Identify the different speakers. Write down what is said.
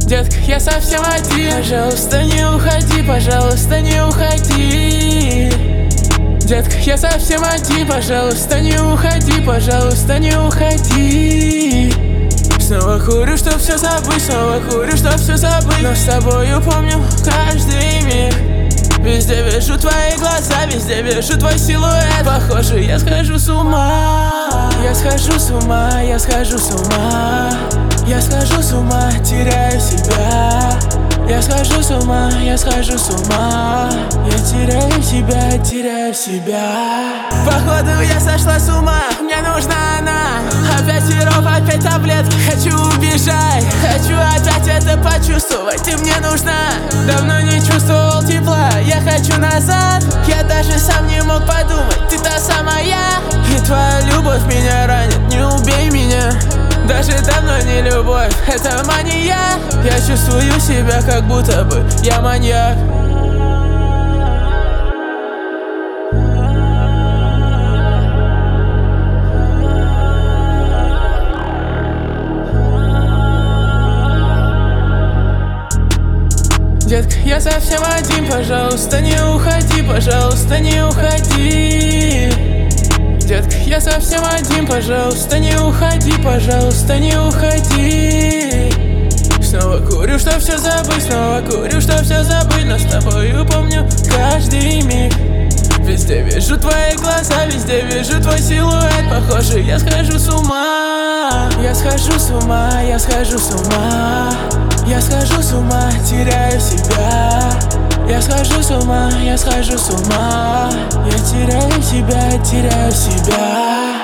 Speaker 1: Детка, я совсем один. Пожалуйста, не уходи, пожалуйста, не уходи. Детка, я совсем один. Пожалуйста, не уходи, пожалуйста, не уходи. Снова курю, чтоб все забыть, снова курю, чтоб все забыть. Но с тобою помню каждый миг. Везде вижу твои глаза, везде вижу твой силуэт. Похоже, я схожу с ума. Я схожу с ума, я схожу с ума. Я схожу с ума, теряю себя. Я схожу с ума, я схожу с ума. Я теряю себя, теряю себя. Походу я сошла с ума, мне нужна она. Опять сироп, опять таблетки, хочу убежать. Хочу опять это почувствовать, ты мне нужна. Давно не чувствовал тепла, я хочу назад. Я даже сам не мог подумать, ты та самая. И твоя любовь меня ранит, не убей меня. Даже давно не любовь, это мания. Я чувствую себя, как будто бы я маньяк. Детка, я совсем один, пожалуйста, не уходи, пожалуйста, не уходи. Детка, я совсем один, пожалуйста, не уходи, пожалуйста, не уходи. Снова курю, чтоб все забыть, снова курю, чтоб все забыть. Но с тобою помню каждый миг. Везде вижу твои глаза, везде вижу твой силуэт. Похоже, я схожу с ума. Я схожу с ума, я схожу с ума. Я схожу с ума, теряю себя. Я схожу с ума, я схожу с ума. Я теряю себя, теряю себя.